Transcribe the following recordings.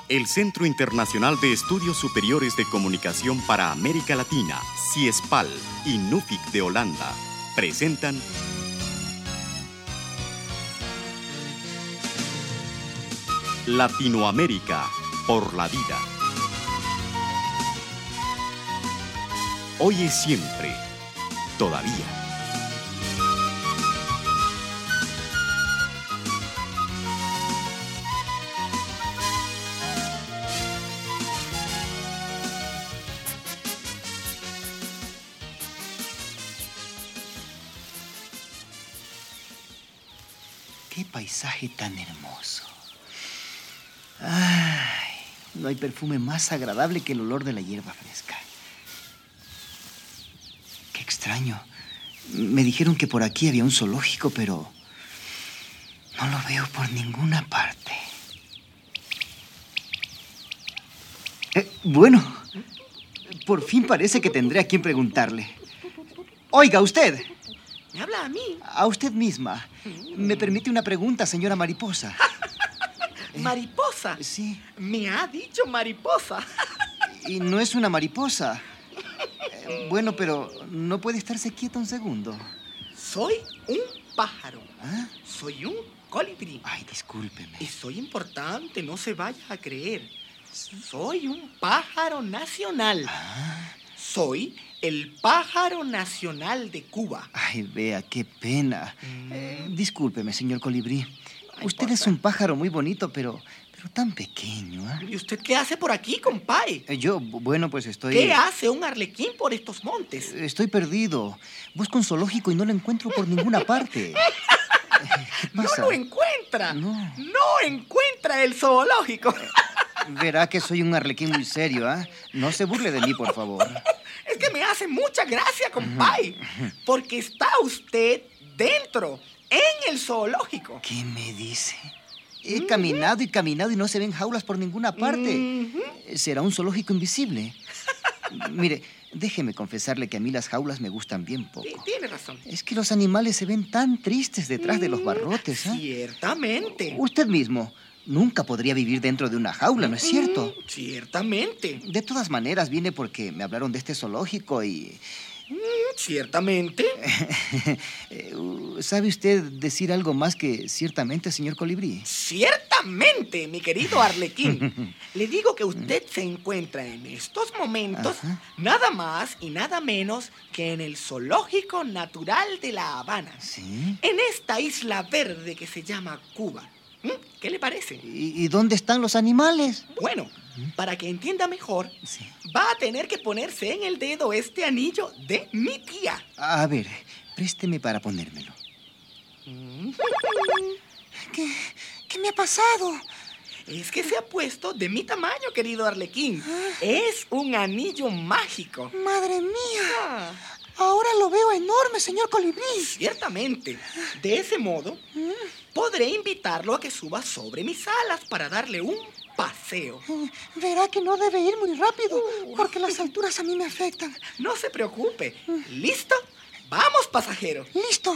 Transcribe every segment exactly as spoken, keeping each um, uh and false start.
El Centro Internacional de Estudios Superiores de Comunicación para América Latina, CIESPAL, y NUFIC de Holanda presentan Latinoamérica por la vida. Hoy es siempre, todavía. ¡Qué paisaje tan hermoso! ¡Ay! No hay perfume más agradable que el olor de la hierba fresca. ¡Qué extraño! Me dijeron que por aquí había un zoológico, pero no lo veo por ninguna parte. Eh, bueno, por fin parece que tendré a quien preguntarle. Oiga, usted. ¿Me habla a mí? A usted misma. ¿Me permite una pregunta, señora Mariposa? ¿Mariposa? Eh, sí. Me ha dicho mariposa. Y no es una mariposa. Eh, bueno, pero no puede estarse quieta un segundo. Soy un pájaro. ¿Ah? Soy un colibrí. Ay, discúlpeme. Y soy importante, no se vaya a creer. Soy un pájaro nacional. ¿Ah? Soy el pájaro nacional de Cuba. Ay, vea, qué pena. Mm. Eh, discúlpeme, señor colibrí. No Usted importa. es un pájaro muy bonito, pero, pero tan pequeño, ¿ah? ¿Y usted qué hace por aquí, compay? Eh, Yo, bueno, pues estoy... ¿Qué hace un arlequín por estos montes? Estoy perdido. Busco un zoológico y no lo encuentro por ninguna parte. Eh, ¿Qué No pasa? lo encuentra. No. No encuentra el zoológico. Verá que soy un arlequín muy serio, ¿ah? No se burle de mí, por favor. Es que me hace mucha gracia, compay, porque está usted dentro, en el zoológico. ¿Qué me dice? He caminado y caminado y no se ven jaulas por ninguna parte. Ujú. ¿Será un zoológico invisible? Mire, déjeme confesarle que a mí las jaulas me gustan bien Sí, poco. tiene razón. Es que los animales se ven tan tristes detrás de los barrotes, ¿ah? Ciertamente. Usted mismo nunca podría vivir dentro de una jaula, ¿no es cierto? Mm, Ciertamente. De todas maneras, vine porque me hablaron de este zoológico y... Mm, Ciertamente. Eh, ¿Sabe usted decir algo más que ciertamente, señor colibrí? Ciertamente, mi querido arlequín. Le digo que usted se encuentra en estos momentos Ajá. nada más y nada menos que en el Zoológico Natural de La Habana. ¿Sí? En esta isla verde que se llama Cuba. ¿Mm? ¿Qué le parece? ¿Y, y dónde están los animales? Bueno, para que entienda mejor, Sí. va a tener que ponerse en el dedo este anillo de mi tía. A ver, présteme para ponérmelo. ¿Qué, qué me ha pasado? Es que se ha puesto de mi tamaño, querido arlequín. Es un anillo mágico. ¡Madre mía! Ah, Ahora lo veo enorme, señor colibrí. ciertamente. De ese modo, podré invitarlo a que suba sobre mis alas para darle un paseo. Verá que no debe ir muy rápido, porque las alturas a mí me afectan. No se preocupe. ¿Listo? Vamos, pasajero. ¡Listo!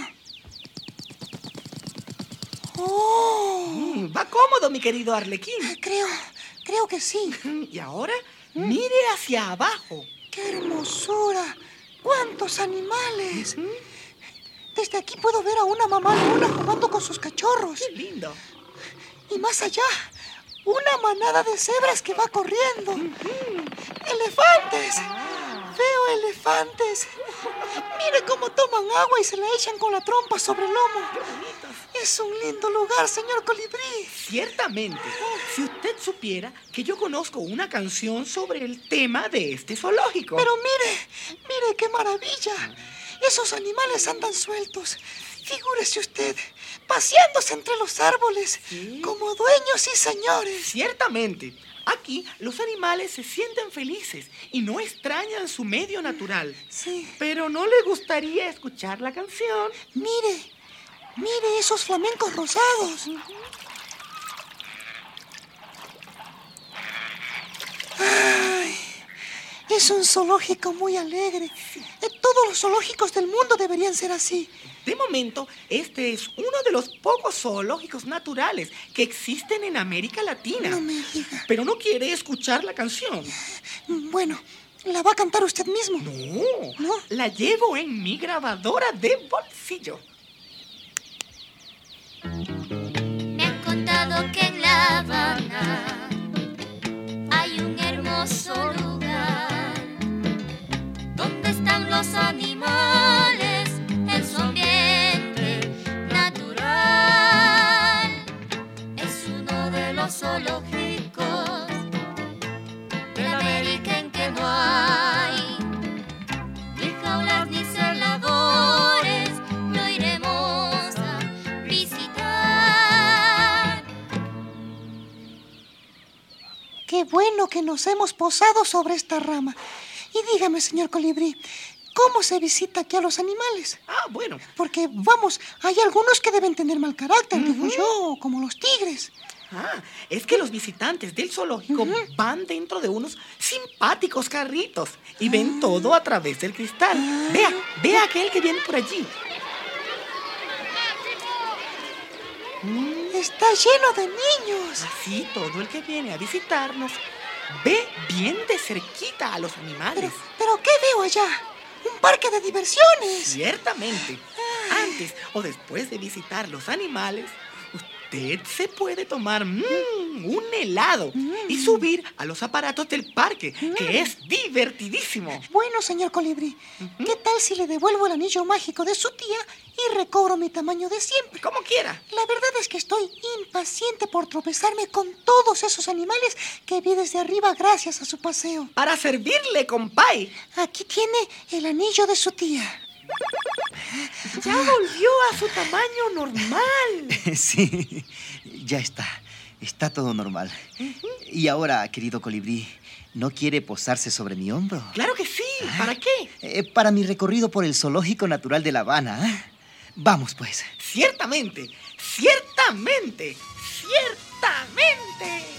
¡Oh! Mm, Va cómodo, mi querido arlequín. Creo, creo que sí. Mm, Y ahora, mire hacia abajo. ¡Qué hermosura! ¡Cuántos animales! Desde aquí puedo ver a una mamá leona jugando con sus cachorros. Qué lindo. Y más allá, una manada de cebras que va corriendo. ¡Elefantes! Veo elefantes. Mire cómo toman agua y se la echan con la trompa sobre el lomo. Es un lindo lugar, señor colibrí. Ciertamente, si usted supiera que yo conozco una canción sobre el tema de este zoológico. Pero mire, mire qué maravilla. Esos animales andan sueltos. Figúrese usted, paseándose entre los árboles, Sí. como dueños y señores. Ciertamente, aquí los animales se sienten felices y no extrañan su medio natural. Sí. Pero ¿no le gustaría escuchar la canción? Mire, mire esos flamencos rosados. Ay, Es un zoológico muy alegre. Eh, Todos los zoológicos del mundo deberían ser así. De momento, este es uno de los pocos zoológicos naturales que existen en América Latina. No me diga. Pero no quiere escuchar la canción. Bueno, ¿la va a cantar usted mismo? No, ¿No? la llevo en mi grabadora de bolsillo. Me han contado que en La Habana hay un hermoso lugar donde están los animales en su ambiente natural. Es uno de los zoológicos de América en que no hay ni jaulas ni celadores. Lo iremos a visitar. Qué bueno que nos hemos posado sobre esta rama. Y dígame, señor Colibrí, ¿cómo se visita aquí a los animales? Ah, bueno. Porque, vamos, hay algunos que deben tener mal carácter, digo yo, como los tigres. Ah, es que los visitantes del zoológico van dentro de unos simpáticos carritos y ven todo a través del cristal. Vea, vea aquel que viene por allí. Está lleno de niños. Así todo el que viene a visitarnos ve bien de cerquita a los animales. Pero, ¿pero qué veo allá? ¡Un parque de diversiones! Ciertamente, antes o después de visitar los animales, usted se puede tomar mm, un helado y subir a los aparatos del parque, que es divertidísimo. Bueno, señor Colibrí, ¿qué tal si le devuelvo el anillo mágico de su tía y recobro mi tamaño de siempre? Como quiera. La verdad es que estoy impaciente por tropezarme con todos esos animales que vi desde arriba gracias a su paseo. Para servirle, compay. Aquí tiene el anillo de su tía. Ya volvió a su tamaño normal. Sí, ya está. Está todo normal. Y ahora, querido Colibrí, ¿no quiere posarse sobre mi hombro? Claro que sí. ¿Para qué? Eh, para mi recorrido por el Zoológico Natural de La Habana. ¿eh? Vamos, pues. Ciertamente, ciertamente, ciertamente.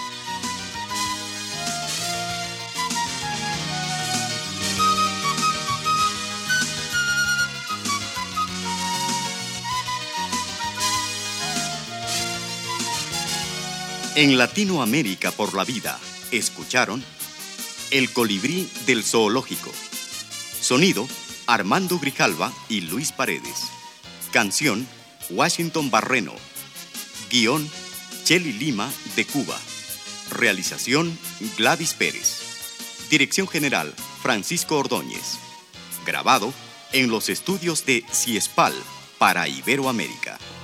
En Latinoamérica por la vida, escucharon El colibrí del zoológico. Sonido, Armando Grijalva y Luis Paredes. Canción, Washington Barreno. Guión, Chely Lima, de Cuba. Realización, Gladys Pérez. Dirección general, Francisco Ordóñez. Grabado en los estudios de Ciespal para Iberoamérica.